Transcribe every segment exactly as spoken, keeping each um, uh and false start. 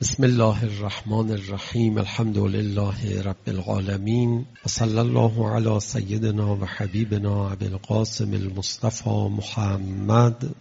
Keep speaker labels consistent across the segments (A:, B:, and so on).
A: بسم الله الرحمن الرحیم. الحمد لله رب العالمین و صلی الله علی سیدنا و حبیبنا ابی القاسم المصطفى محمد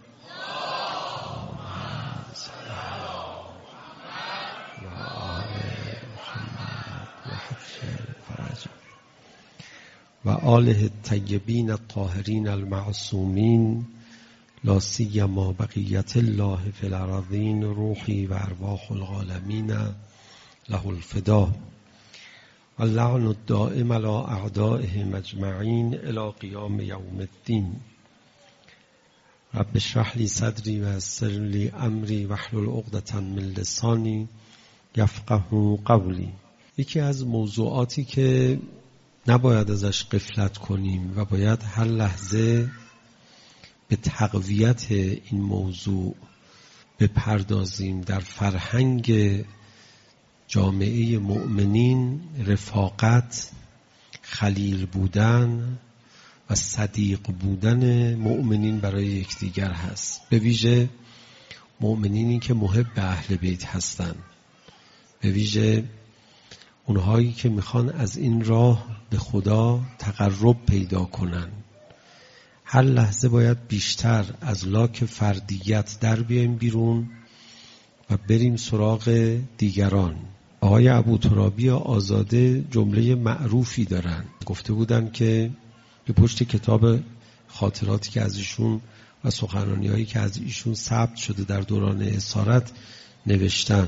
A: و آله الطیبین الطاهرین المعصومین لا سیما بقیت الله فی الارضین روحی و ارواح العالمین له الفدا و اللعن الدائم علی اعدائهم اجمعین الی قیام یوم الدین. رب اشرح لی صدری و یسر لی امری واحلل عقدة من لسانی یفقهوا قولی. یکی از موضوعاتی که نباید ازش غفلت کنیم و باید هر لحظه به تقویت این موضوع بپردازیم در فرهنگ جامعه مؤمنین، رفاقت، خلیل بودن و صدیق بودن مؤمنین برای یکدیگر هست. به ویژه مؤمنینی که محب اهل بیت هستند، به ویژه اونهایی که میخوان از این راه به خدا تقرب پیدا کنن. هر لحظه باید بیشتر از لاک فردیت در بیایم بیرون و بریم سراغ دیگران. آقای ابوترابی آزاده جمله معروفی دارن، گفته بودن که به پشت کتاب خاطراتی که از ایشون و سخنرانی‌هایی که از ایشون ثبت شده در دوران اسارت نوشتن،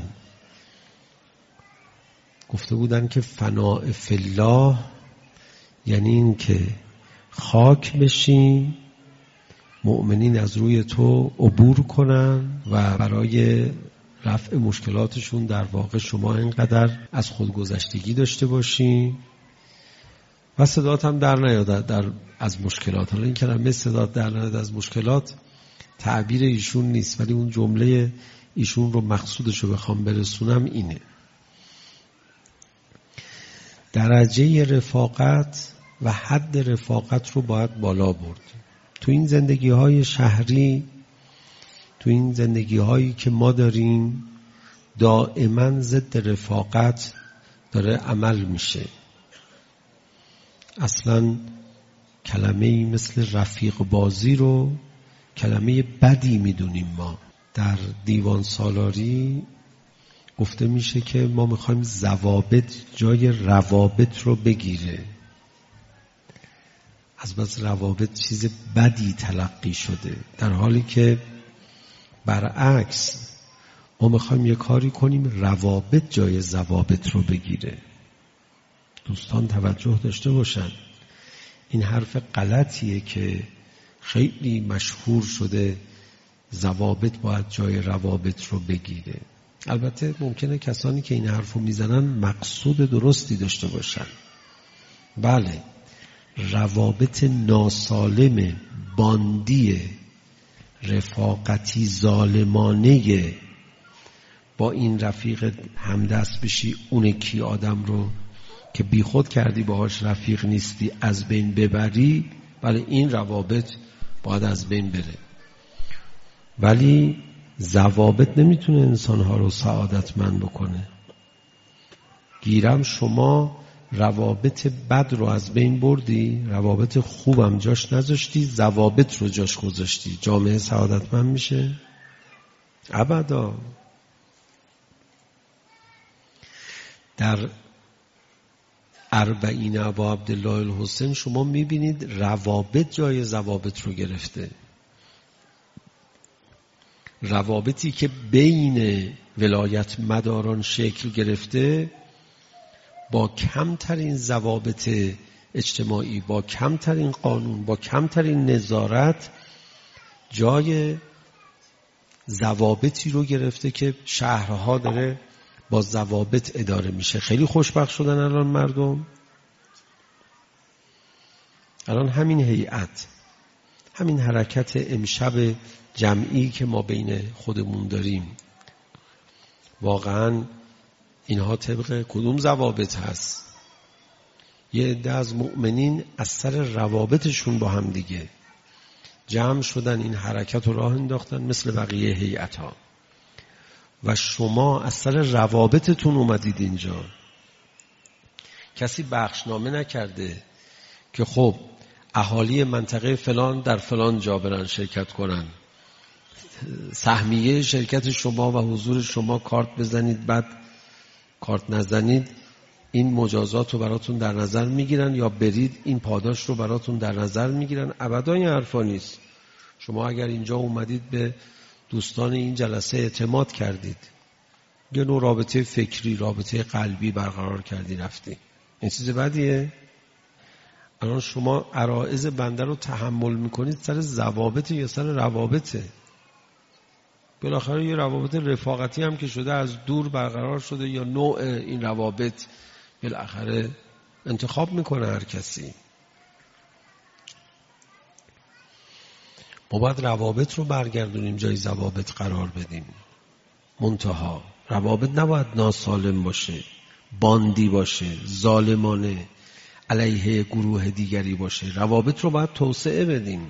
A: گفته بودن که فناء فی الله یعنی این که خاک بشی، مؤمنین از روی تو عبور کنن و برای رفع مشکلاتشون در واقع شما اینقدر از خودگذشتگی داشته باشی و صدات هم در نیاد در از مشکلات. حالا این کلمه صدات در نیاد از مشکلات تعبیر ایشون نیست، ولی اون جمله ایشون رو مقصودش رو بخوام برسونم اینه: درجه رفاقت و حد رفاقت رو باید بالا برد. تو این زندگی های شهری، تو این زندگی هایی که ما داریم، دائما ضد رفاقت داره عمل میشه. اصلا کلمه‌ای مثل رفیق بازی رو کلمه بدی میدونیم. ما در دیوان سالاری گفته میشه که ما میخوایم ضوابط جای روابط رو بگیره. از بس روابط چیز بدی تلقی شده، در حالی که برعکس ما میخوایم یه کاری کنیم روابط جای ضوابط رو بگیره. دوستان توجه داشته باشن، این حرف غلطیه که خیلی مشهور شده ضوابط باید جای روابط رو بگیره. البته ممکنه کسانی که این حرف رو میزنن مقصود درستی داشته باشن. بله، روابط ناسالم باندی رفاقتی ظالمانه با این رفیق همدست بشی اون کی آدم رو که بی خود کردی باهاش رفیق نیستی از بین ببری، ولی این روابط باید از بین بره. ولی ضوابط نمیتونه انسانها رو سعادتمند بکنه. گیرم شما روابط بد رو از بین بردی، روابط خوبم جاش نذاشتی، ضوابط رو جاش گذاشتی، جامعه سعادتمند میشه؟ ابدا. در اربعین ابا عبدالله الحسین شما میبینید روابط جای ضوابط رو گرفته. روابطی که بین ولایت مداران شکل گرفته با کمترین ضوابط اجتماعی، با کمترین قانون، با کمترین نظارت جای ضوابطی رو گرفته که شهرها داره با ضوابط اداره میشه. خیلی خوشبخت شدن الان مردم. الان همین هیئت، همین حرکت امشب جمعی که ما بین خودمون داریم، واقعاً اینها طبق کدوم ضوابط هست؟ یه عده از مؤمنین از سر روابطشون با هم دیگه جمع شدن، این حرکت رو راه انداختن مثل بقیه هیئت‌ها. و شما از سر روابطتون اومدید اینجا. کسی بخشنامه نکرده که خب اهالی منطقه فلان در فلان جا برن شرکت کنن، سهمیه شرکت شما و حضور شما کارت بزنید بعد کارت نزنید این مجازات رو براتون در نظر میگیرن، یا برید این پاداش رو براتون در نظر میگیرن. ابدا این حرفا نیست. شما اگر اینجا اومدید به دوستان این جلسه اعتماد کردید، یه نوع رابطه فکری، رابطه قلبی برقرار کردی رفتی، این چیز بدیه؟ الان شما عرائض بنده رو تحمل میکنید سر ضوابط یا سر روابطه؟ بالاخره یه روابط رفاقتی هم که شده از دور برقرار شده، یا نوع این روابط بالاخره انتخاب میکنه هر کسی. ما باید روابط رو برگردونیم جای ضوابط قرار بدیم. منتها روابط نباید ناسالم باشه، باندی باشه، ظالمانه علیه گروه دیگری باشه. روابط رو باید توسعه بدیم.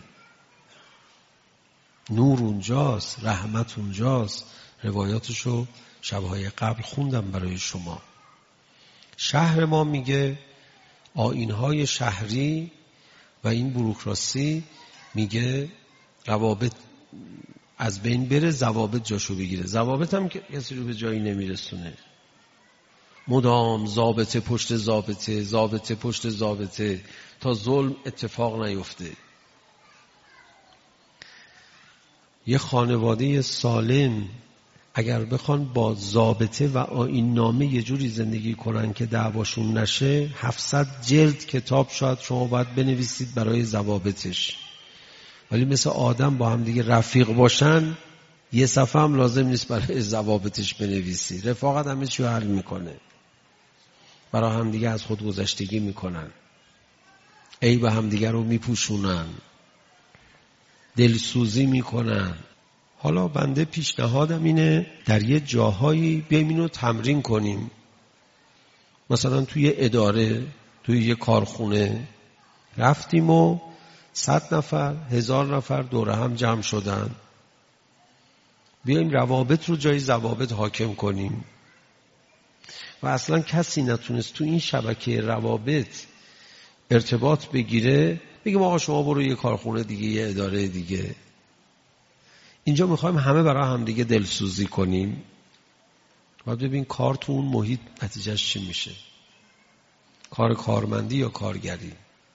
A: نور اونجاست، رحمت اونجاست. روایاتشو شبهای قبل خوندم برای شما. شهر ما میگه آیین‌های شهری و این بوروکراسی میگه روابط از بین بره، ضوابط جاشو بگیره. ضوابط هم که کسی رو به جایی نمیرسونه. مدام ضابطه پشت ضابطه، ضابطه پشت ضابطه تا ظلم اتفاق نیفته. یه خانواده سالم اگر بخوان با ضابطه و آیین نامه یه جوری زندگی کنن که دعواشون نشه، هفتصد جلد کتاب شاید شما باید بنویسید برای ضوابطش. ولی مثل آدم با هم دیگه رفیق باشن، یه صفحه هم لازم نیست برای ضوابطش بنویسی. رفاقت همه چی رو حل میکنه. برای هم دیگه از خود گذشتگی میکنن، عیب هم دیگه رو میپوشونن، دلسوزی میکنن. حالا بنده پیشنهادم اینه در یه جاهایی بیایم اینو تمرین کنیم. مثلا توی اداره، توی یه کارخونه رفتیم و صد نفر، هزار نفر دوره هم جمع شدن. بیایم روابط رو جای ضوابط حاکم کنیم. و اصلا کسی نتونست تو این شبکه روابط ارتباط بگیره، بگیم آقا شما برو یه کارخونه دیگه، یه اداره دیگه. اینجا میخوایم همه برای هم دیگه دلسوزی کنیم. باید ببین کار تو اون محیط نتیجهش چی میشه. کار کارمندی یا کارگری.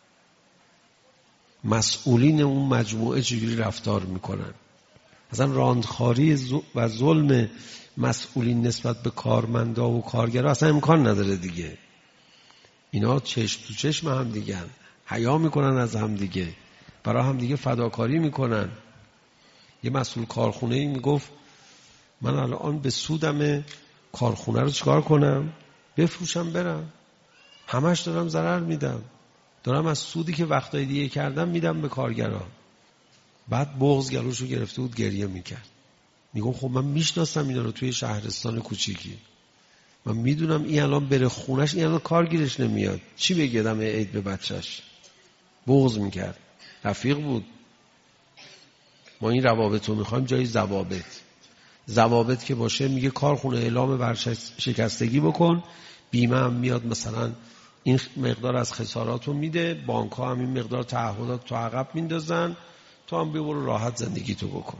A: مسئولین اون مجموعه چجوری رفتار میکنن. اصلا راندخاری و ظلم مسئولین نسبت به کارمندا و کارگرها اصلا امکان نداره دیگه. اینا چشم تو چشم هم دیگه، حیا میکنن از هم دیگه، برای هم دیگه فداکاری میکنن. یه مسئول کارخونه ای میگفت من الان به سودم کارخونه رو چیکار کنم؟ بفروشم برم. همش دارم ضرر میدم. دارم از سودی که وقتای دیگه کردم میدم به کارگرها. بعد بغض گلوشو گرفته بود، گریه میکرد. میگم خب من میشناسم اینا رو توی شهرستان کوچیکی. من میدونم این الان بره خونش، این الان کارگیرش نمیاد. چی بگه دم عید به بچهش؟ بغض میکرد. رفیق بود. ما این روابط رو میخوایم جای ضوابط. ضوابط که باشه میگه کارخونه اعلام ورشکستگی بکن، بیمه هم میاد مثلا این مقدار از خسارات رو میده، بانک ها هم این مقدار تعهدات تو عقب میندازن، تو هم بیا برو راحت زندگی تو بکن.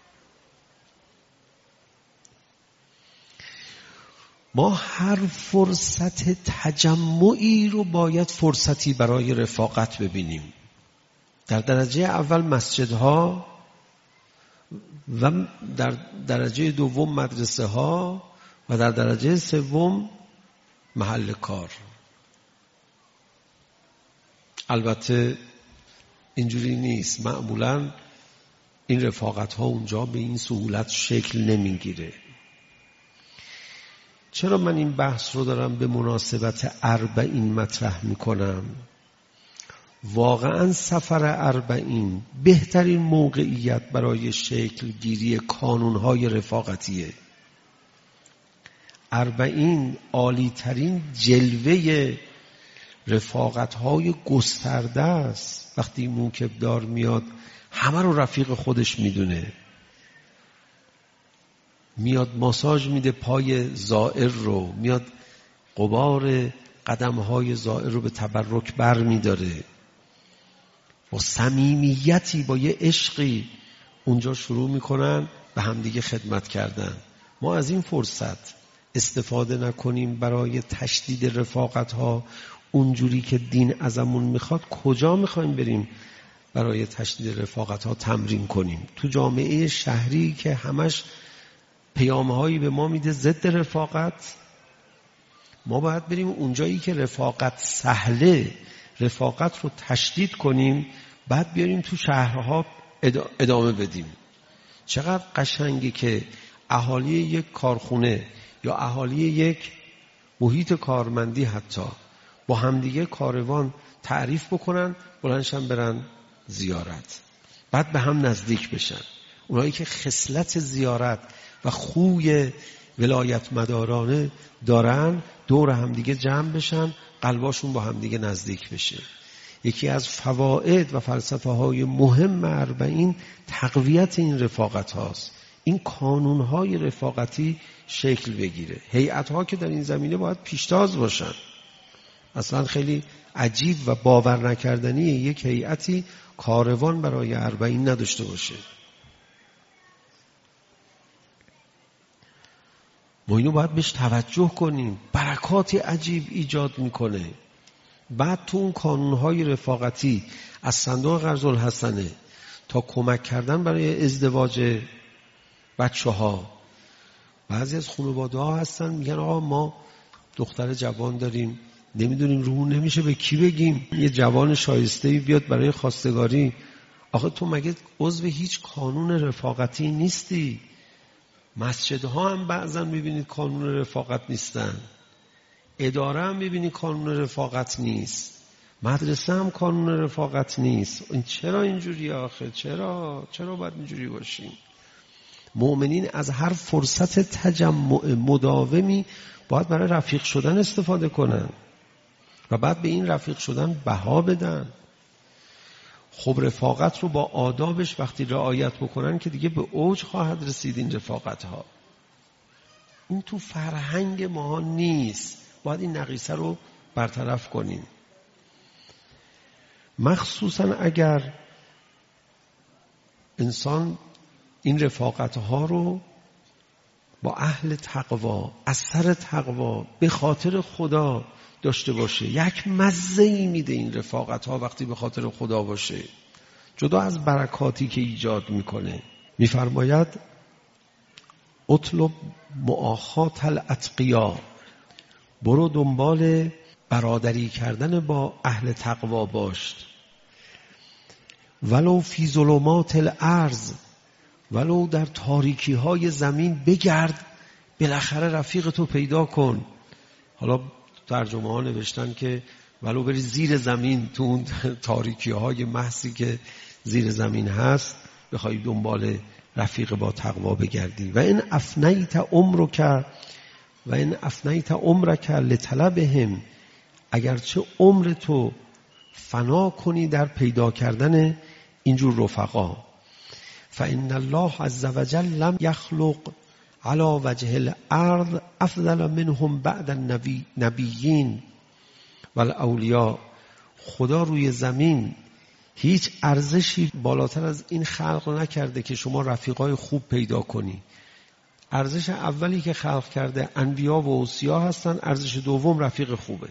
A: ما هر فرصت تجمعی رو باید فرصتی برای رفاقت ببینیم. در درجه اول مسجدها و در درجه دوم مدرسه ها و در درجه سوم محل کار. البته اینجوری نیست. معمولا این رفاقت ها اونجا به این سهولت شکل نمیگیره. چرا من این بحث رو دارم به مناسبت اربعین مطرح میکنم؟ واقعا سفر اربعین بهترین موقعیت برای شکل گیری کانونهای رفاقتیه. اربعین عالی ترین جلوه رفاقتهای گسترده است. وقتی موکبدار میاد همه رو رفیق خودش میدونه. میاد ماساژ میده پای زائر رو، میاد غبار قدمهای زائر رو به تبرک بر میداره، با صمیمیتی، با یه عشقی اونجا شروع میکنن به همدیگه خدمت کردن. ما از این فرصت استفاده نکنیم برای تشدید رفاقت ها اونجوری که دین ازمون میخواد، کجا میخوایم بریم برای تشدید رفاقت ها تمرین کنیم؟ تو جامعه شهری که همش پیامهایی به ما میده ضد رفاقت، ما باید بریم اونجایی که رفاقت سهله، رفاقت رو تشدید کنیم، بعد بیاریم تو شهرها ادامه بدیم. چقدر قشنگه که اهالی یک کارخونه یا اهالی یک محیط کارمندی حتی با همدیگه کاروان تعریف بکنن، بلندشن برن زیارت، بعد به هم نزدیک بشن. اونایی که خصلت زیارت و خوی ولایت مدارانه دارن دور همدیگه جمع بشن، قلباشون با همدیگه نزدیک بشه. یکی از فواید و فلسفه های مهم اربعین تقویت این رفاقت هاست. این کانون های رفاقتی شکل بگیره. هیئت ها که در این زمینه باید پیشتاز باشن. اصلا خیلی عجیب و باور نکردنیه یک هیئتی کاروان برای اربعین نداشته باشه. ما اینو باید بهش توجه کنیم. برکات عجیب ایجاد میکنه. بعد تو اون کانونهای رفاقتی از صندوق قرض الحسنه تا کمک کردن برای ازدواج بچه ها، بعضی از خانواده ها هستن میگن آقا ما دختر جوان داریم، نمیدونیم رومون نمیشه به کی بگیم، یه جوان شایسته‌ای بیاد برای خواستگاری. آخه تو مگه عضو هیچ کانون رفاقتی نیستی؟ مسجدها هم بعضا میبینید کانون رفاقت نیستن، اداره هم میبینید کانون رفاقت نیست، مدرسه هم کانون رفاقت نیست. این چرا اینجوری آخه؟ چرا چرا باید اینجوری باشیم؟ مؤمنین از هر فرصت تجمع مداومی باید برای رفیق شدن استفاده کنن و بعد به این رفیق شدن بها بدن. خب رفاقت رو با آدابش وقتی رعایت بکنن که دیگه به اوج خواهد رسید این رفاقت ها. این تو فرهنگ ما نیست، باید این نقیصه رو برطرف کنیم. مخصوصا اگر انسان این رفاقت ها رو با اهل تقوا، اثر تقوا، به خاطر خدا داشته باشه، یک مزه‌ای میده این رفاقت ها وقتی به خاطر خدا باشه، جدا از برکاتی که ایجاد میکنه. میفرماید اطلب مؤاخات الاتقیا، برو دنبال برادری کردن با اهل تقوا باش. ولو فی ظلمات الارض، ولو در تاریکی های زمین بگرد، بالاخره رفیق تو پیدا کن. حالا ترجمه ها نوشتن که ولو بری زیر زمین، تو اون تاریکی های محضی که زیر زمین هست بخوای دنبال رفیق با تقوا بگردی. و این افنیت عمرک و این افنیت عمرک لطلبهم، اگرچه عمر تو فنا کنی در پیدا کردن اینجور رفقا. فإن الله عز وجل لم يخلق على وجه الارض افضل منهم بعد النبی نبیین و الاولیاء. خدا روی زمین هیچ ارزشی بالاتر از این خلق نکرده که شما رفیقای خوب پیدا کنی. ارزش اولی که خلق کرده انبیا و اوصیا هستن، ارزش دوم رفیق خوبه.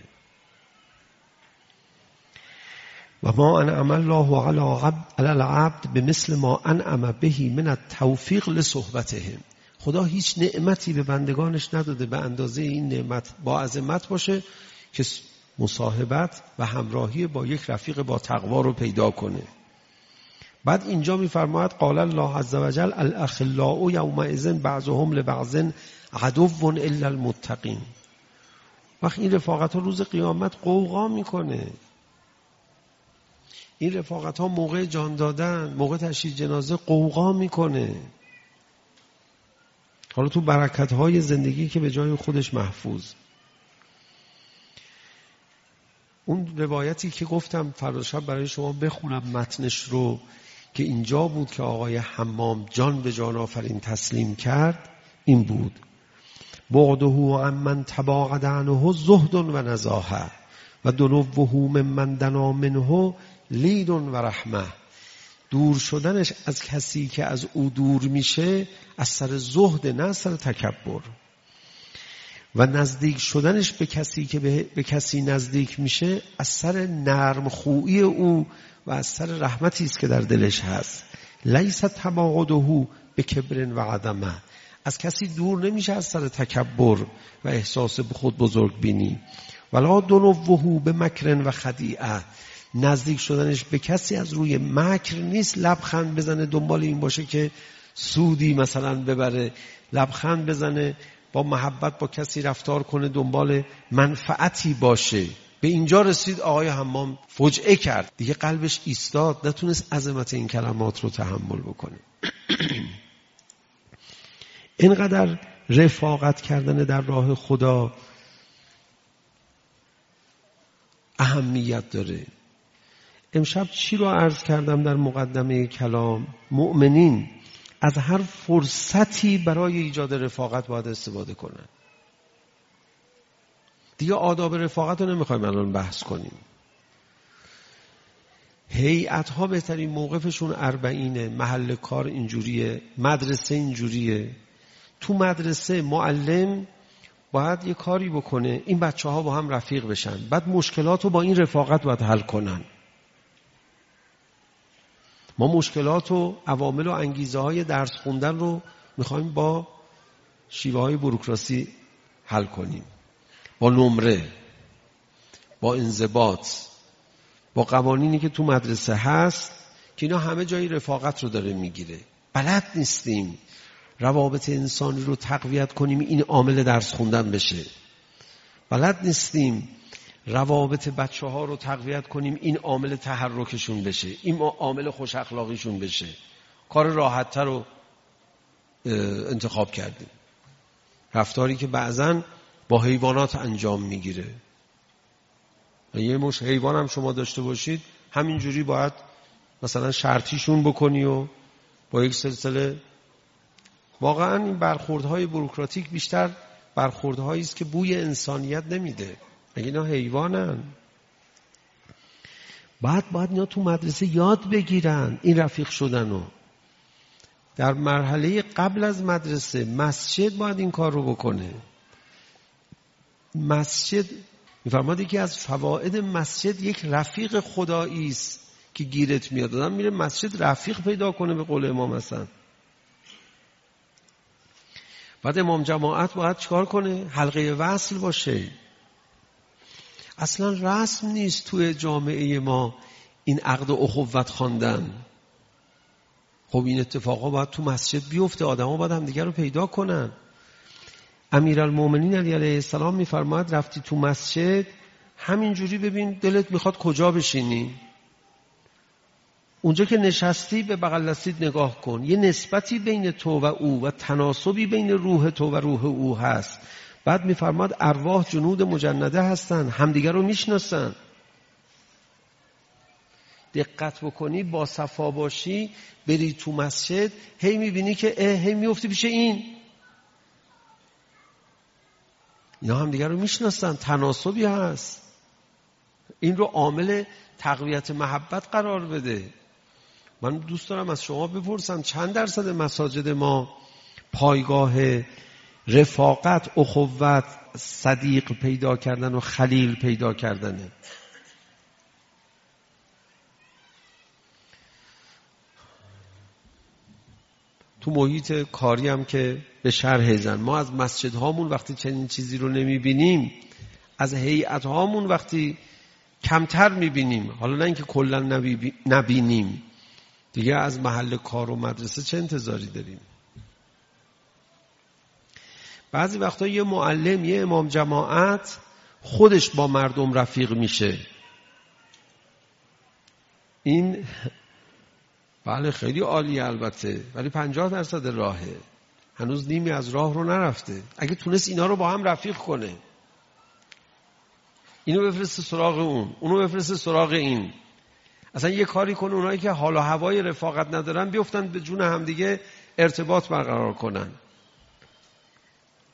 A: و ما انعم الله علی العبد بمثل ما انعم به من التوفیق لصحبتهم. خدا هیچ نعمتی به بندگانش نداده به اندازه این نعمت با عظمت باشه که مصاحبت و همراهی با یک رفیق با تقوا رو پیدا کنه. بعد اینجا میفرماید قال الله عز وجل الاخلاء یومئذ بعضهم لبعض عدو الا المتقین. وقت این رفاقت ها روز قیامت قوقا میکنه. این رفاقت ها موقع جان دادن، موقع تشییع جنازه قوقا میکنه. حالا تو برکت های زندگی که به جای خودش محفوظ. اون روایتی که گفتم فردا شب برای شما بخونم متنش رو، که اینجا بود که آقای حمام جان به جان آفرین تسلیم کرد، این بود. بعده عمن تباعد عنه زهد و نزاهه و دنوه ممن دنا منه لید و رحمه. دور شدنش از کسی که از او دور میشه از سر زهد، نه از سر تکبر. و نزدیک شدنش به کسی که به, به کسی نزدیک میشه از سر نرم خویی او و از سر رحمتی است که در دلش هست. لیس تباعده به کبر و عدمه. از کسی دور نمیشه از سر تکبر و احساس به خود بزرگ بینی. ولا دنوه به مکر و خدیعه. نزدیک شدنش به کسی از روی مکر نیست، لبخند بزنه دنبال این باشه که سودی مثلا ببره، لبخند بزنه با محبت با کسی رفتار کنه دنبال منفعتی باشه. به اینجا رسید آقای حمام فجعه کرد، دیگه قلبش ایستاد، نتونست عظمت این کلمات رو تحمل بکنه. اینقدر رفاقت کردن در راه خدا اهمیت داره. امشب چی رو عرض کردم در مقدمه کلام؟ مؤمنین از هر فرصتی برای ایجاد رفاقت باید استفاده کنن. دیگه آداب رفاقت رو نمیخوایم الان بحث کنیم. هیئت ها بهترین موقفشون اربعینه، محل کار اینجوریه، مدرسه اینجوریه. تو مدرسه معلم باید یه کاری بکنه این بچه ها با هم رفیق بشن، بعد مشکلات رو با این رفاقت باید حل کنن. ما مشکلات و عوامل و انگیزه های درس خوندن رو میخوایم با شیوه های بوروکراسی حل کنیم، با نمره، با انضباط، با قوانینی که تو مدرسه هست که اینا همه جای رفاقت رو داره میگیره. بلد نیستیم روابط انسانی رو تقویت کنیم این عامل درس خوندن بشه. بلد نیستیم روابط بچه ها رو تقویت کنیم این عامل تحرکشون بشه، این عامل خوش اخلاقیشون بشه. کار راحت تر رو انتخاب کردیم، رفتاری که بعضن با حیوانات انجام میگیره. یه مش حیوان هم شما داشته باشید همینجوری باید مثلا شرطیشون بکنی و با یک سلسله. واقعا این برخوردهای بوروکراتیک بیشتر برخوردهایی است که بوی انسانیت نمیده. اگه اینا حیوانن بعد باید اینا تو مدرسه یاد بگیرن این رفیق شدنو. در مرحله قبل از مدرسه مسجد باید این کار رو بکنه. مسجد میفرماده که از فواید مسجد یک رفیق خدایی است که گیرت میاد. آدم میره مسجد رفیق پیدا کنه به قول امام حسن. بعد امام جماعت باید چیکار کنه؟ حلقه وصل باشه. اصلا رسم نیست توی جامعه ما این عقد اخوت خواندن. خب این اتفاقا باید تو مسجد بیفته، آدما باید هم دیگر رو پیدا کنن. امیرالمومنین علی علیه السلام میفرماید رفتی تو مسجد همینجوری ببین دلت میخواد کجا بشینی، اونجا که نشستی به بغل دستیت نگاه کن، یه نسبتی بین تو و او و تناسبی بین روح تو و روح او هست. بعد میفرماد ارواح جنود مجنده هستن، همدیگر رو میشناسن. دقت بکنی با صفا باشی بری تو مسجد هی میبینی که اه هی میفتی پیش این، اینا همدیگر رو میشناسن، تناسبی هست. این رو عامل تقویت محبت قرار بده. من دوست دارم از شما بپرسم چند درصد مساجد ما پایگاه رفاقت، اخوت، صدیق پیدا کردن و خلیل پیدا کردنه؟ تو محیط کاری هم که به شرح زن ما از مسجد هامون وقتی چنین چیزی رو نمیبینیم، از هیئت هامون وقتی کمتر میبینیم، حالا نه اینکه کلا نبینیم، دیگه از محل کار و مدرسه چه انتظاری داریم؟ بعضی وقتا یه معلم، یه امام جماعت خودش با مردم رفیق میشه. این بله خیلی عالیه البته، ولی پنجاه درصد راهه، هنوز نیمی از راه رو نرفته. اگه تونست اینا رو با هم رفیق کنه، اینو بفرسته سراغ اون، اونو بفرسته سراغ این، اصلا یه کاری کنه اونایی که حال و هوای رفاقت ندارن بیفتن به جون هم دیگه ارتباط برقرار کنن.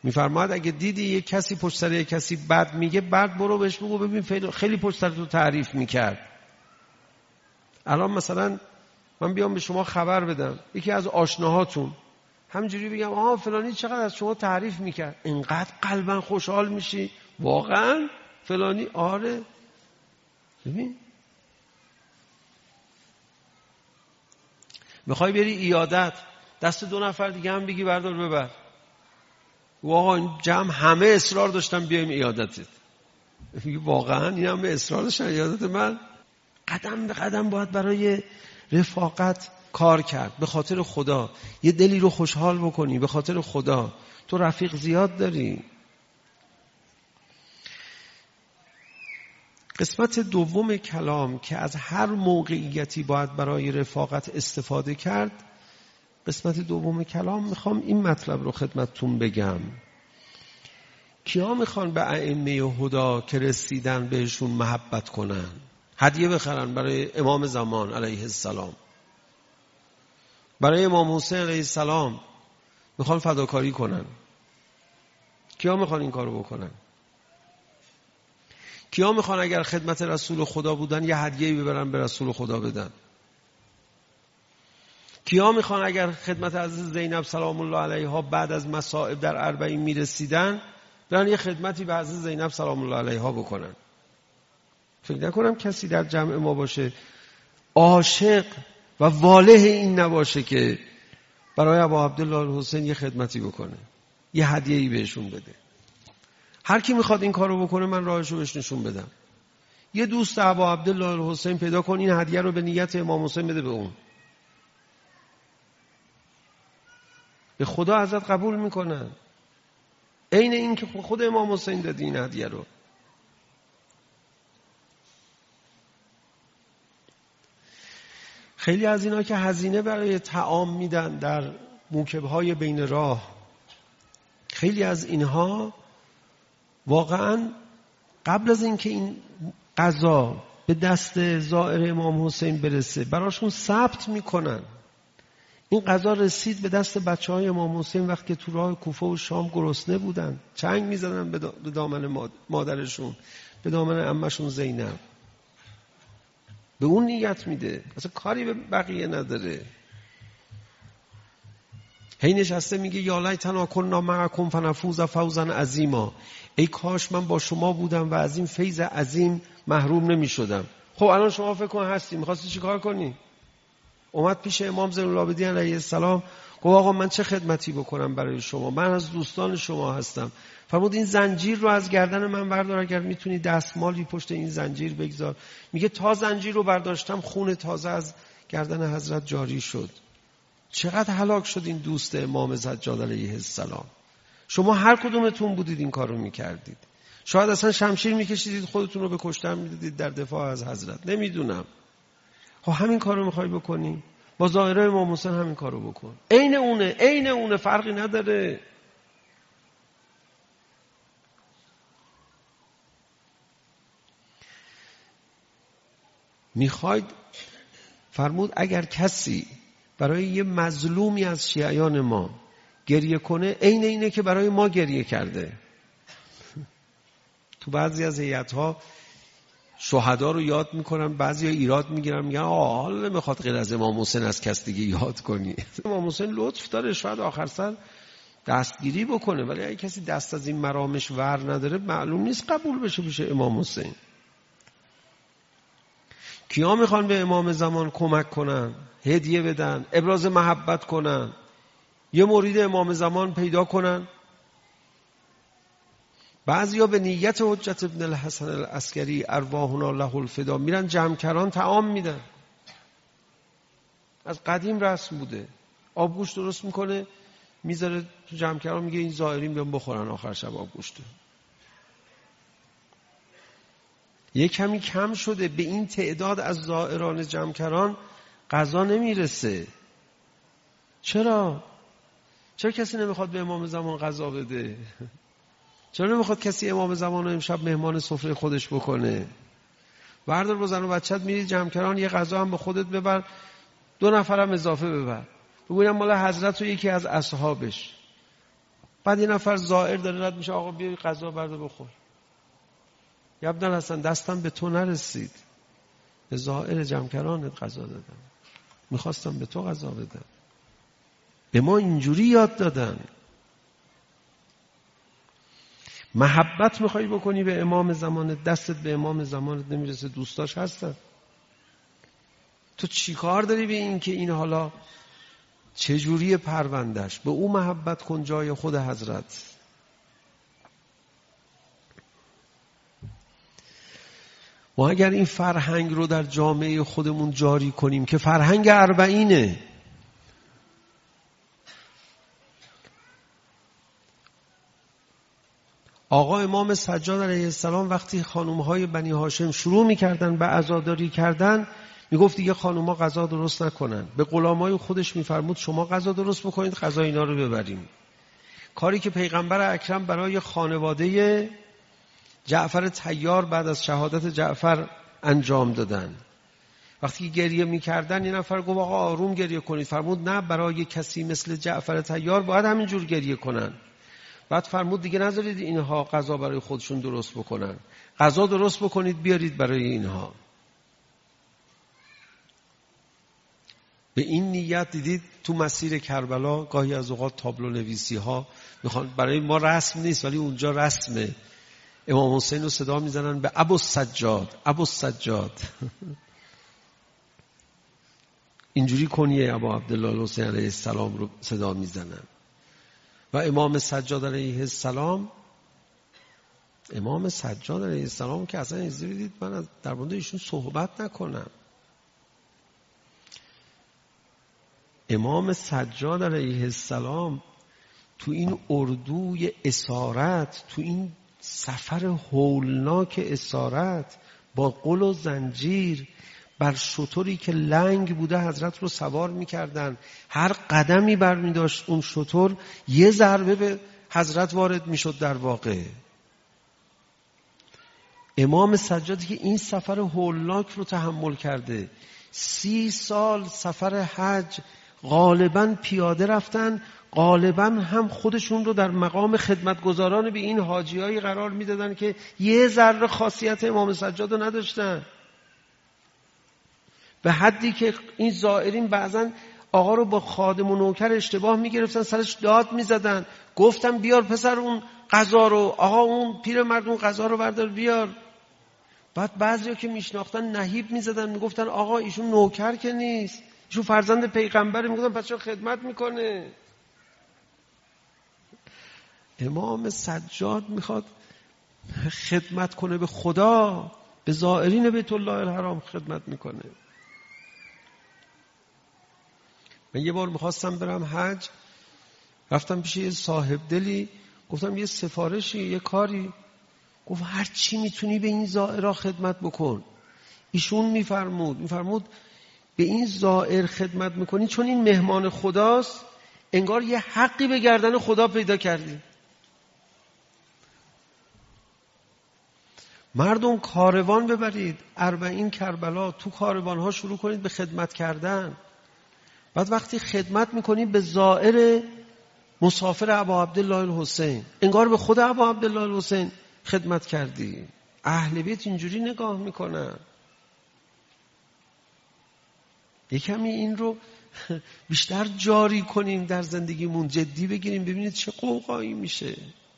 A: میفرماید اگه دیدی یک کسی پشت سر یک کسی بد میگه، بعد برو بهش بگو ببین خیلی پشت سر تو تعریف میکرد. الان مثلا من بیام به شما خبر بدم، یکی از آشناهاتون همینجوری بگم آها فلانی چقدر از شما تعریف میکرد، اینقدر قلبا خوشحال میشی واقعا فلانی؟ آره. ببین میخوای بری عیادت، دست دو نفر دیگه هم بگی بردار ببر، واقعا این جمع همه اصرار داشتن بیایم عیادتت. میگی واقعا این همه اصرار داشتن عیادت من؟ قدم به قدم باید برای رفاقت کار کرد. به خاطر خدا یه دلی رو خوشحال بکنی، به خاطر خدا. تو رفیق زیاد داری. قسمت دوم کلام که از هر موقعیتی باید برای رفاقت استفاده کرد، قسمت دوم کلام میخوام این مطلب رو خدمتتون بگم. کیا میخوان به ائمه هدا که رسیدن بهشون محبت کنن، هدیه بخرن برای امام زمان علیه السلام، برای امام حسین علیه السلام میخوان فداکاری کنن؟ کیا میخوان این کارو بکنن؟ کیا میخوان اگر خدمت رسول خدا بودن یه هدیه‌ای ببرن به رسول خدا بدن؟ کیا میخوان اگر خدمت عزیز زینب سلام الله علیها بعد از مصائب در اربعین میرسیدن برن یه خدمتی به عزیز زینب سلام الله علیها بکنن؟ فکر نکنم کسی در جمع ما باشه عاشق و واله این نباشه که برای ابا عبدالله الحسین یه خدمتی بکنه، یه هدیه‌ای بهشون بده. هر کی میخواد این کارو بکنه من راهشو بهش نشون بدم. یه دوست ابا عبدالله الحسین پیدا کن، این هدیه رو به نیت امام حسین بده به اون. به خدا ازت قبول میکنن. عین این که خود امام حسین دادی این هدیه رو. خیلی از اینا که هزینه برای طعام میدن در موکب‌های بین راه، خیلی از اینها واقعا قبل از اینکه این غذا به دست زائر امام حسین برسه براشون ثبت میکنن. این غذا رسید به دست بچهای امام حسین وقتی که تو راه کوفه و شام گرسنه بودن، چنگ میزدن به دامن مادرشون، به دامن عمه‌شون زینب. به اون نیت میده، اصلا کاری به بقیه نداره. هی نشسته میگه یا لیتنا کنا معکم فنفوز فوزا عظیما، ای کاش من با شما بودم و از این فیض عظیم محروم نمیشدم. خب الان شما فکر کن هستی، میخواستی چی کار کنی؟ اومد پیش امام زین العابدین علیه السلام، گفت آقا من چه خدمتی بکنم برای شما؟ من از دوستان شما هستم. فرمود این زنجیر رو از گردن من بردار، اگر میتونی دستمالی پشت این زنجیر بگذار. میگه تا زنجیر رو برداشتم خون تازه از گردن حضرت جاری شد. چقدر هلاک شد این دوست امام سجاد علیه السلام. شما هر کدومتون بودید این کار رو میکردید. شاید اصلا شمشیر میکشیدید خودتون رو به کشتن میدادید در دفاع از حضرت، نمیدونم. خب همین کار رو میخوای بکنی؟ با ظاهره امام حسین همین کار رو بکن. عین اونه، عین اونه، فرقی نداره. میخواید فرمود اگر کسی برای یه مظلومی از شیعیان ما گریه کنه، عین اینه که برای ما گریه کرده. تو بعضی از هیئت‌ها شهدا رو یاد میکنن، بعضی ها ایراد میگیرن، میگن آه حالا نمیخواد غیر از امام حسین از کس دیگه یاد کنی. امام حسین لطف داره، شاید آخر سر دستگیری بکنه، ولی اگه کسی دست از این مرامش ور نداره معلوم نیست قبول بشه پیش امام حسین. کیا میخوان به امام زمان کمک کنن، هدیه بدن، ابراز محبت کنن، یه مرید امام زمان پیدا کنن؟ بعضیا به نیت حجت ابن الحسن العسکری ارواحنا له الفدا میرن جمعکران طعام میدن. از قدیم رسم بوده. آبگوشت درست میکنه میذاره تو جمعکران، میگه این زائرین بیان بخورن آخر شب آبگوشت. یه کمی کم شده، به این تعداد از زائران جمعکران غذا نمیرسه. چرا؟ چرا کسی نمیخواد به امام زمان غذا بده؟ چرا نمیخواد کسی امام زمان رو امشب مهمان سفره خودش بکنه؟ بردار با زن و بچت میری جمعکران، یه غذا هم به خودت ببر، دو نفرم اضافه ببر، بگویم مال حضرت و یکی از اصحابش. بعد یه نفر زائر داره رد میشه، آقا بیا غذا برده بخور. یا عبدالحسن دستم به تو نرسید، به زائر جمکرانت غذا دادم، میخواستم به تو غذا بدم. به ما اینجوری یاد دادن. محبت میخوای بکنی به امام زمانت، دستت به امام زمانت نمیرسه، دوستاش هستن، تو چی کار داری به این که این حالا چجوری پروندش؟ به او محبت کن جای خود حضرت. ما اگر این فرهنگ رو در جامعه خودمون جاری کنیم که فرهنگ اربعینه، آقا امام سجاد علیه السلام وقتی خانومهای بنی هاشم شروع میکردن به عزاداری کردن، میگفت دیگه خانوما غذا درست نکنن، به غلامای خودش میفرمود شما غذا درست بکنید، غذا اینا رو ببریم. کاری که پیغمبر اکرم برای خانواده جعفر طیار بعد از شهادت جعفر انجام دادن. وقتی گریه میکردن یه نفر گفت آقا آروم گریه کنید، فرمود نه، برای کسی مثل جعفر طیار باید همینجور گریه کنن. بعد فرمود دیگه نذارید اینها غذا برای خودشون درست بکنن، غذا درست بکنید بیارید برای اینها. به این نیت دیدید تو مسیر کربلا گاهی از اوقات تابلو نویسی ها میخوان، برای ما رسم نیست ولی اونجا رسمه، امام حسین رو صدا میزنن به ابو السجاد، ابو السجاد. اینجوری کنیه ابو عبدالله الحسین علیه السلام رو صدا میزنن. و امام سجاد علیه السلام، امام سجاد علیه السلام که اصلا اجازه بدید من در مورد ایشون صحبت نکنم. امام سجاد علیه السلام تو این اردوی اسارت، تو این سفر هولناک اسارت با قل و زنجیر بر شتری که لنگ بوده حضرت رو سوار می‌کردن، هر قدمی برمی داشت اون شتر یه ضربه به حضرت وارد می‌شد. در واقع امام سجادی که این سفر هولناک رو تحمل کرده، سی سال سفر حج غالباً پیاده رفتن، غالباً هم خودشون رو در مقام خدمتگزاران به این حاجیایی قرار میدادن که یه ذره خاصیت امام سجاد رو نداشتن، به حدی که این زائرین بعضاً آقا رو با خادم و نوکر اشتباه میگرفتن، سرش داد میزدن، گفتم بیار پسر اون غذا رو، آقا اون پیرمرد اون غذا رو بردار بیار. بعد بعضیا که میشناختن نهیب میزدن، میگفتن آقا ایشون نوکر که نیست، ایشون فرزند پیغمبره. میگفتن پس چرا خدمت میکنه؟ امام سجاد میخواد خدمت کنه به خدا، به زائرین بیت الله الحرام خدمت میکنه. من یه بار میخواستم برم حج، رفتم پیش یه صاحب دلی، گفتم یه سفارشی، یه کاری. گفت هر چی میتونی به این زائرها خدمت بکن. ایشون میفرمود میفرمود به این زائر خدمت میکنی چون این مهمان خداست، انگار یه حقی به گردن خدا پیدا کردی. مردم کاروان ببرید، اربعین کربلا، تو کاروان ها شروع کنید به خدمت کردن. بعد وقتی خدمت میکنید به زائر مسافر ابا عبدالله الحسین، انگار به خود ابا عبدالله الحسین خدمت کردی. اهل بیت اینجوری نگاه میکنن. یکمی این رو بیشتر جاری کنیم در زندگیمون، جدی بگیریم، ببینید چه قوقایی میشه.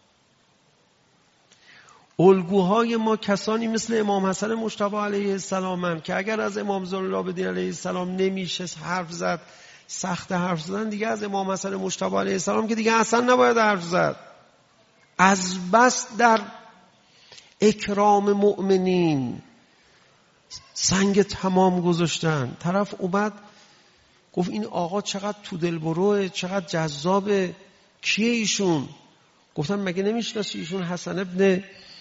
A: الگوهای ما کسانی مثل امام حسن مجتبی علیه السلام که اگر از امام زین العابدین علیه السلام نمیشه حرف زد، سخت حرف زدن، دیگه از امام حسن مجتبی علیه السلام که دیگه اصلا نباید حرف زد. از بس در اکرام مؤمنین سنگ تمام گذاشتن. طرف اومد گفت این آقا چقدر تو دلبروه، چقدر جذابه، کیه ایشون؟ گفتم مگه نمیشناسی ایشون حسن ابن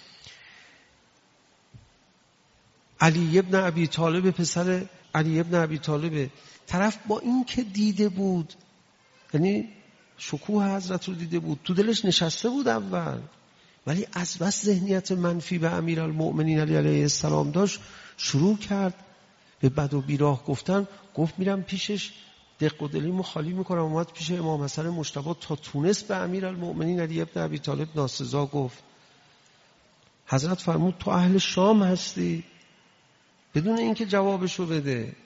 A: علی ابن ابی طالب، پسر علی ابن ابی طالب. طرف با این که دیده بود، یعنی شکوه حضرت رو دیده بود، تو دلش نشسته بود اول، ولی از بس ذهنیت منفی به امیرالمؤمنین علی علیه السلام داشت، شروع کرد به بد و بیراه گفتن. گفت میرم پیشش دق و دلیمو خالی میکنم. اومد پیش امام حسن مجتبی تا تونست به امیرالمؤمنین علی ابن ابی طالب ناسزا گفت. حضرت فرمود تو اهل شام هستی؟ بدون اینکه جوابشو بده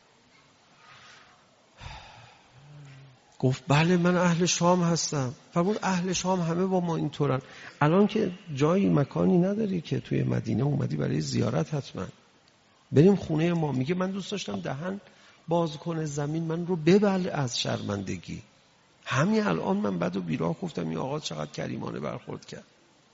A: گفت بله من اهل شام هستم. فرمود اهل شام همه با ما اینطورن. الان که جایی مکانی نداری که توی مدینه اومدی برای زیارت، حتما بریم خونه ما. میگه من دوست داشتم دهن باز کنه زمین من رو ببل از شرمندگی. همین الان من بد و بیراه گفتم این آقا چقدر کریمانه برخورد کرد.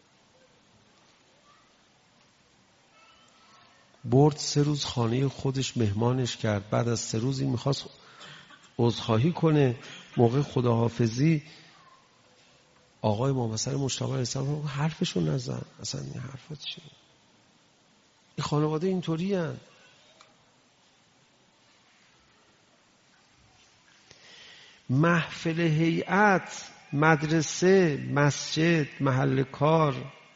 A: برد سه روز خانه خودش مهمانش کرد. بعد از سه روز این میخواست عذرخواهی کنه. موقع خداحافظی آقای امام حسن مجتبی علیه السلام حرفشو نزن. اصلا این حرفا چیه؟ این خانواده اینطوری هن. محفل هیئت، مدرسه، مسجد، محل کار،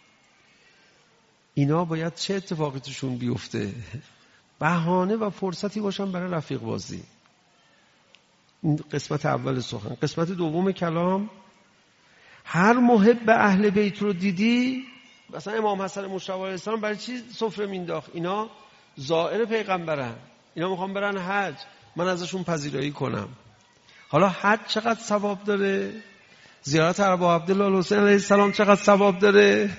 A: اینا باید چه اتفاقی توشون بیفته؟ بهانه و فرصتی باشن برای رفیق بازی. این قسمت اول سخن. قسمت دوم کلام، هر محب اهل بیت رو دیدی، مثلا امام حسن مجتبی علیه السلام برای چی سفره مینداخت؟ اینا زائر پیغمبرن، اینا میخوان برن حج، من ازشون پذیرایی کنم. حالا حج چقدر ثواب داره؟ زیارت ابا عبدالله الحسین علیه السلام چقدر ثواب داره؟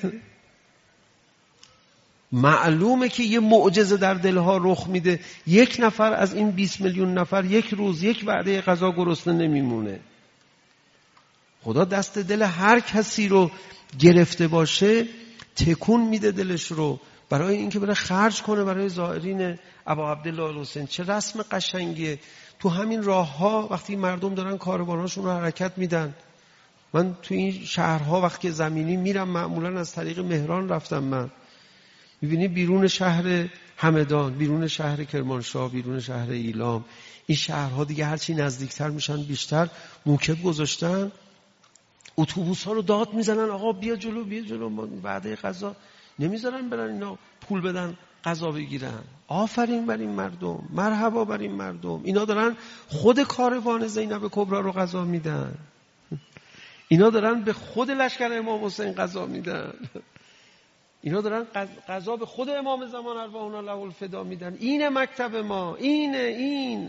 A: معلومه که یه معجزه در دلها رخ میده. یک نفر از این بیست میلیون نفر یک روز یک وعده غذا گرسنه نمیمونه. خدا دست دل هر کسی رو گرفته باشه تکون میده دلش رو برای اینکه بره خرج کنه برای زائرین ابا عبدالله الحسین. چه رسم قشنگیه. تو همین راه ها وقتی مردم دارن کارواناشون رو حرکت میدن، من تو این شهرها وقتی زمینی میرم، معمولا از طریق مهران رفتم، من میبینی بیرون شهر همدان، بیرون شهر کرمانشاه، بیرون شهر ایلام، این شهرها دیگه هرچی نزدیکتر میشن بیشتر موکب گذاشتن، اتوبوس ها رو داد میزنن آقا بیا جلو بیا جلو، بعد غذا نمیذارن برن اینا پول بدن غذا بگیرن. آفرین بر این مردم، مرحبا بر این مردم. اینا دارن خود کاروان زینب کبرا رو غذا میدن، اینا دارن به خود لشکر امام حسین غذا میدن، اینا دارن غذا به خود امام زمان ارواحنا له الفدا میدن. اینه مکتب ما، اینه این.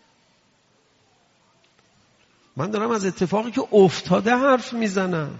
A: من دارم از اتفاقی که افتاده حرف میزنم.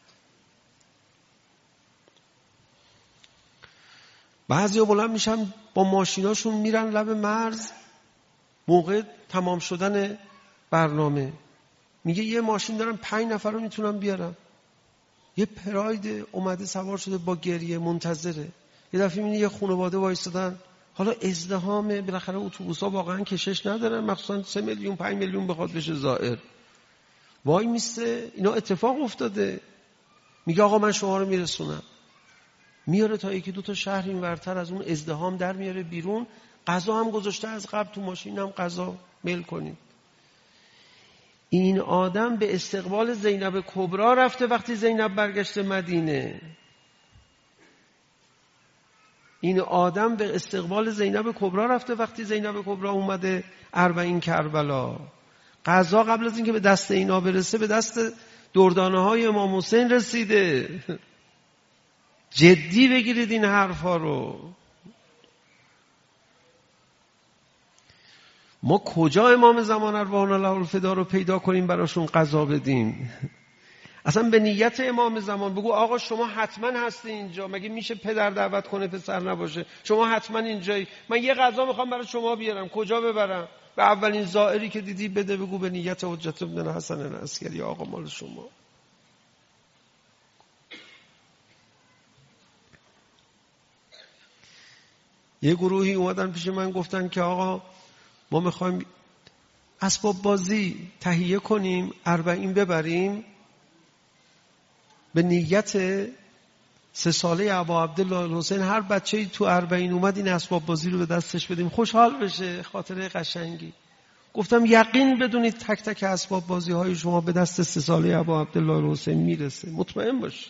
A: بعضیا بلند میشن با ماشیناشون میرن لب مرز، موقع تمام شدن برنامه میگه یه ماشین دارم پنج نفر رو میتونم بیارم. یه پراید اومده سوار شده با گریه منتظره. یه دفعه میبینی یه خانواده وایسادن، حالا ازدحامه، بالاخره اتوبوسا واقعا کشش ندارن، مخصوصا سه میلیون پنج میلیون بخواد بشه زائر. وای میسته، اینا اتفاق افتاده. میگه آقا من شما رو میرسونم، میاره تا یکی دو تا شهر این ورتر از اون ازدحام در میاره بیرون. غذا هم گذاشته از قبل تو ماشین، هم غذا میل کنید. این آدم به استقبال زینب کبرا رفته وقتی زینب برگشته مدینه. این آدم به استقبال زینب کبرا رفته وقتی زینب کبرا اومده اربعین کربلا. غذا قبل از اینکه به دست اینا برسه به دست دردانه های امام حسین رسیده. جدی بگیرید این حرفا رو. ما کجا امام زمان ارواحنا له الفدا رو پیدا کنیم براشون غذا بدیم؟ اصلا به نیت امام زمان بگو آقا شما حتما هستی اینجا، مگه میشه پدر دعوت کنه پسر نباشه؟ شما حتما اینجایی، من یه غذا میخوام برای شما بیارم، کجا ببرم؟ به اولین زائری که دیدی بده، بگو به نیت حجت بن حسن العسکری آقا مال شما. یه گروهی اومدن پیش من گفتن که آقا ما میخوایم اسباب بازی تهیه کنیم، اربعین ببریم، به نیت سه ساله ابا عبدالله الحسین هر بچه‌ای تو اربعین اومد این اسباب بازی رو به دستش بدیم، خوشحال بشه، خاطره قشنگی. گفتم یقین بدونید تک تک اسباب بازی های شما به دست سه ساله ابا عبدالله الحسین میرسه، مطمئن باشید.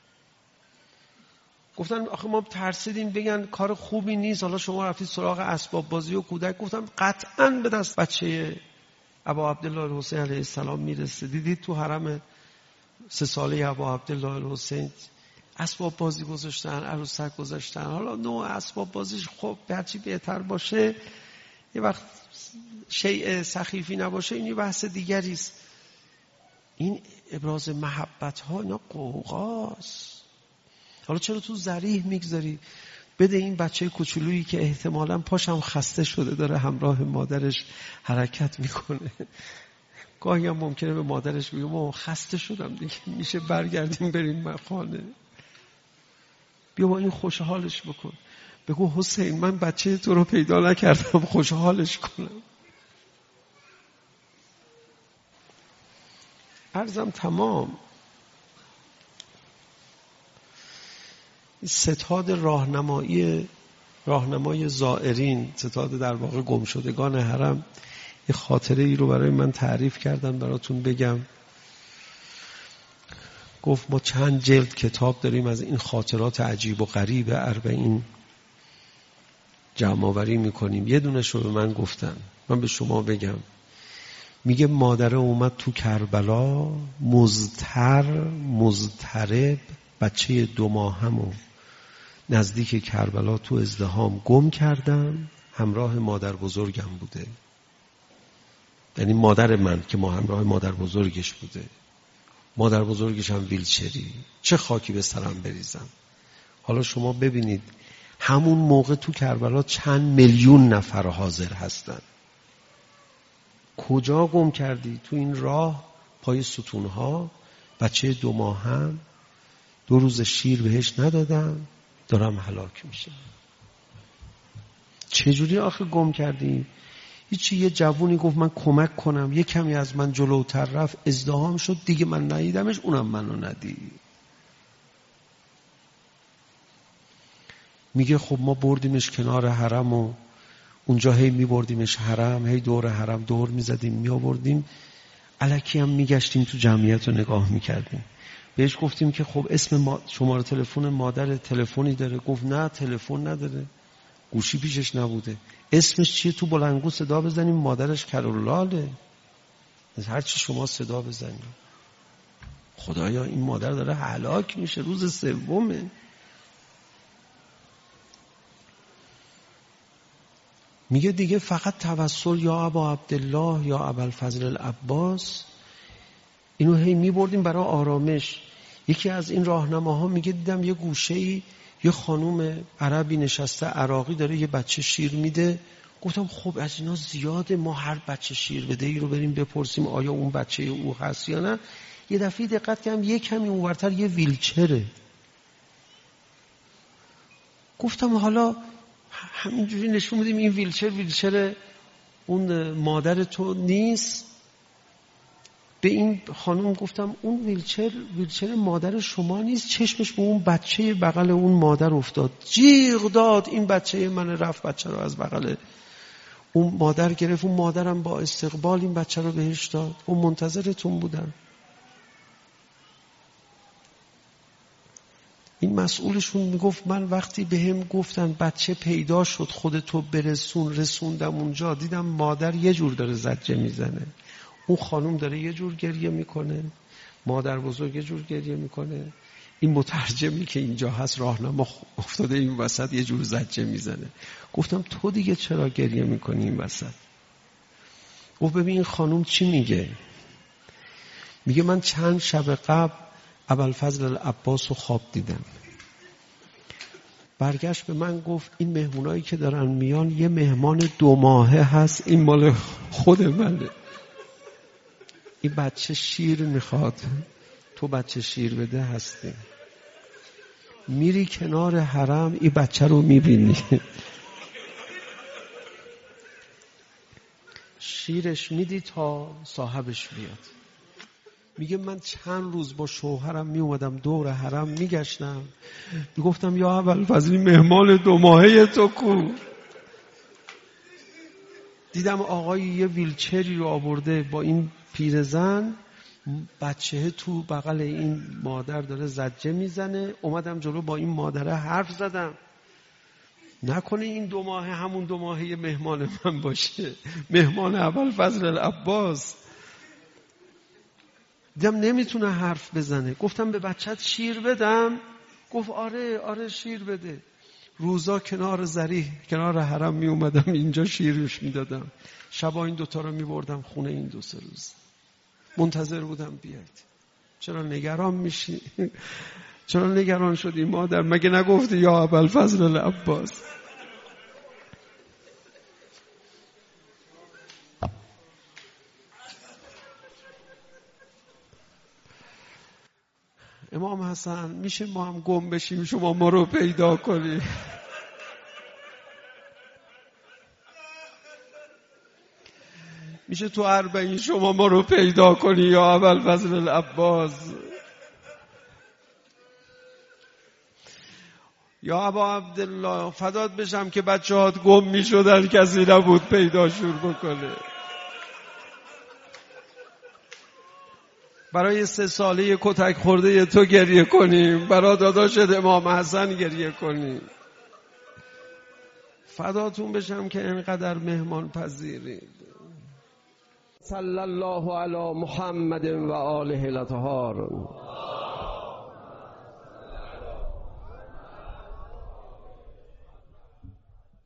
A: گفتن آخه ما ترسیدیم بگن کار خوبی نیست، حالا شما رفتید سراغ اسباب بازی و کودک. گفتم قطعاً به دست بچه ابا عبدالله الحسین علیه السلام میرسه. دیدید تو حرم سه ساله ابا عبدالله الحسین اسباب بازی گذاشتن، عروسک گذاشتن. حالا نوع اسباب بازیش خب هرچی بهتر باشه، یه وقت شیء سخیفی نباشه، این یه بحث دیگری است. این ابراز محبت ها اینا قوقاست. حالا چرا تو ذریح میگذاری؟ بده این بچه کوچولویی که احتمالاً پاشم خسته شده داره همراه مادرش حرکت میکنه. گاهی هم ممکنه به مادرش بگه ما خسته شدم دیگه، میشه برگردیم بریم خانه. بیا با این خوشحالش بکن. بگو حسین من بچه تو رو پیدا نکردم، خوشحالش کنم. عرضم تمام. ستاد راهنمایی راهنمای زائرین، ستاد در واقع گمشدگان حرم، یه خاطره ای رو برای من تعریف کردن براتون بگم. گفت ما چند جلد کتاب داریم از این خاطرات عجیب و غریب اربعین جمع آوری میکنیم. یه دونش رو به من گفتن، من به شما بگم. میگه مادره اومد تو کربلا، مضطر مضطرب، بچه دو ماهمو نزدیک کربلا تو ازدحام گم کردم، همراه مادر بزرگم بوده. یعنی مادر من که ما همراه مادر بزرگش بوده، مادر بزرگش هم ویلچری. چه خاکی به سرم بریزم. حالا شما ببینید همون موقع تو کربلا چند میلیون نفر حاضر هستن. کجا گم کردی؟ تو این راه پای ستونها، بچه دو ماهم، دو روز شیر بهش ندادم، دارم هلاک میشه. چجوری آخه گم کردی؟ هیچی. یه جوونی گفت من کمک کنم، یه کمی از من جلوتر رفت، ازدحام شد دیگه، من ندیدمش، اونم منو ندید. میگه خب ما بردیمش کنار حرم و اونجا هی میبردیمش حرم، هی دور حرم دور میزدیم میآوردیم، الکی هم میگشتیم تو جمعیت رو نگاه میکردیم. بهش گفتیم که خب اسم ما... شماره تلفن مادر تلفنی داره؟ گفت نه تلفن نداره، گوشی پیشش نبوده. اسمش چیه؟ تو بلندگو صدا بزنیم مادرش کرولاله، هر چی شما صدا بزنیم. خدایا این مادر داره هلاک میشه، روز سومه. میگه دیگه فقط توسل یا ابا عبدالله یا ابوالفضل العباس، اینو هی میبردیم برای آرامش. یکی از این راهنماها میگه دیدم یه گوشه‌ای یه خانوم عربی نشسته، عراقی، داره یه بچه شیر میده. گفتم خب از اینا زیاده، ما هر بچه شیر بده ای رو بریم بپرسیم آیا اون بچه او هست یا نه. یه دفعه دقت کردم یه کمی اونورتر یه ویلچره. گفتم حالا همینجوری نشون میدیم این ویلچر ویلچر اون مادر تو نیست. به این خانم گفتم اون ویلچر ویلچر مادر شما نیست. چشمش به اون بچه بغل اون مادر افتاد، جیغ داد این بچه من. رفت بچه رو از بغل اون مادر گرفت. اون مادرم با استقبال این بچه رو بهش داد. اون منتظرتون بودن. این مسئولشون میگفت من وقتی به هم گفتن بچه پیدا شد خودتو برسون، رسوندم اونجا، دیدم مادر یه جور داره زجه میزنه، اون خانم داره یه جور گریه میکنه، مادر بزرگ یه جور گریه میکنه، این مترجمی که اینجا هست راهنما افتاده این وسط یه جور زجه میزنه. گفتم تو دیگه چرا گریه میکنی این وسط؟ گفت ببین این خانم چی میگه. میگه من چند شب قبل ابوالفضل العباس رو خواب دیدم. برگشت به من گفت این مهمونایی که دارن میان یه مهمان دو ماهه هست، این مال خود منه. این بچه شیر میخواد، تو بچه شیر بده هستی. میری کنار حرم این بچه رو میبینی، شیرش میدی تا صاحبش بیاد. میگه من چند روز با شوهرم میومدم دور حرم میگشتم، میگفتم یا ابوالفضل مهمان دو ماهه تو کو؟ دیدم آقای یه ویلچری رو آورده با این پیرزن، بچه تو بغل این مادر داره زجه میزنه. اومدم جلو با این مادره حرف زدم. نکنه این دو ماه همون دو ماهه مهمان من باشه، مهمان ابوالفضل العباس. دیدم نمیتونه حرف بزنه. گفتم به بچت شیر بدم؟ گفت آره آره شیر بده. روزا کنار زریح کنار حرم می اومدم اینجا شیرش میدادم. شبا این دوتا رو می بردم خونه این دو سه روز. منتظر بودم بیاید. چرا نگران میشی؟ چرا نگران شدی مادر؟ مگه نگفتی یا ابوالفضل العباس؟ امام حسن میشه ما هم گم بشیم شما ما رو پیدا کنی؟ میشه تو اربعین شما ما رو پیدا کنی یا ابوالفضل العباس؟ یا ابا عبدالله فدات بشم که بچه‌هات گم میشدن کسی نبود پیداشون بکنه. برای سه ساله کتک خورده تو گریه کنیم، برای داداشت امام حسن گریه کنیم. فداتون بشم که اینقدر مهمان پذیرید. صلی الله علی محمد و آله الاطهار.